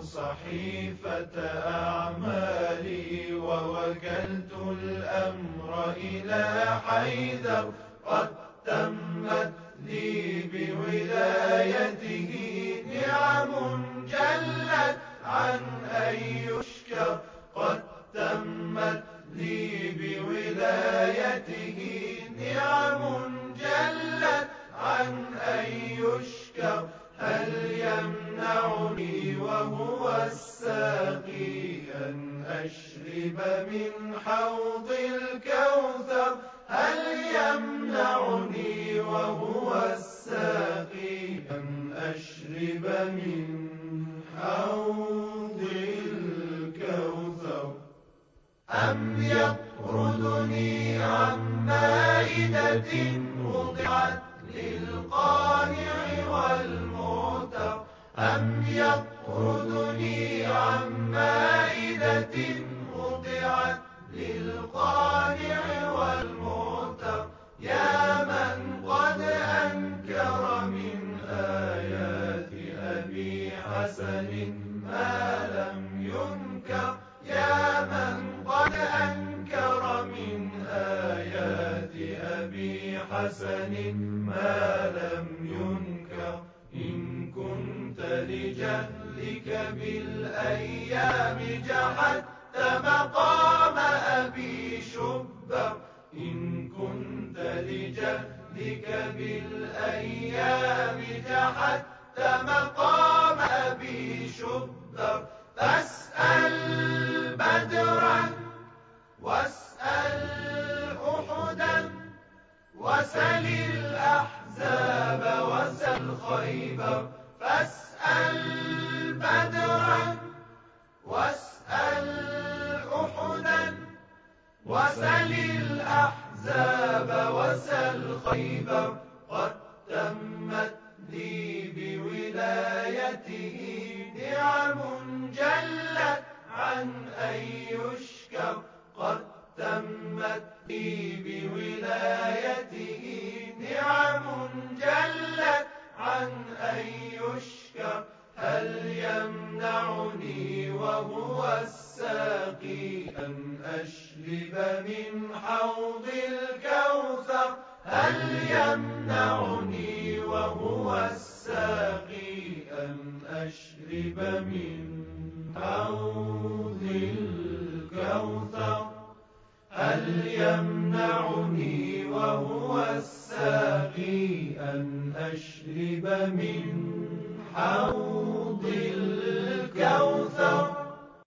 صحيفة أعمالي ووكلت الأمر إلى حيدر. قد تمت لي بولايته نعم جلت عن أن يشكر. قد تمت لي بولايته نعم جلت عن أن يشكر. هل يمنعني وهو الساقي أن أشرب من حوض الكوثر؟ هل يمنعني وهو الساقي أن أشرب من حوض الكوثر؟ أم يطردني عن مائدة وضعت للقانع والمعتر؟ أم يطردني عن مائدة وضعت للقانع والمعتر؟ يا من قد أنكر من آيات أبي حسن ما لم ينكر. يا من قد أنكر من آيات أبي حسن ما لم ينكر. إن كنت لجهلك بالأيام جحدت مقام أبي شبر. إن كنت لجهلك بالأيام جحدت مقام أبي شبر. فاسأل بدرا واسأل أحدا وسل الأحزاب وسل خيبر. فاسأل بدرا واسأل أحدا وسل الأحزاب وسل خيبر. قد تمت لي بولايته نعم جلت عن أن يشكر. قد تمت لي بولايته نعم جلت عن أن يشكر. هل يمنعني وهو الساقي أن أشرب من حوض الكوثر؟ هل يمنعني وهو الساقي أن أشرب من حوض الكوثر؟ هل يمنعني وهو الساقي أن أشرب من حوض